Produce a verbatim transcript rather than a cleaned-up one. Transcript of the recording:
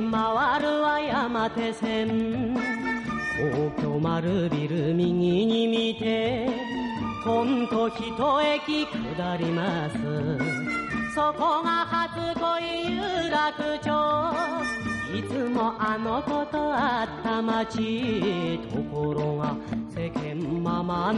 回るは山手線、皇居丸ビル右に見てとんと一駅下ります。そこが初恋有楽町、いつもあの子とあった街。ところが世間まま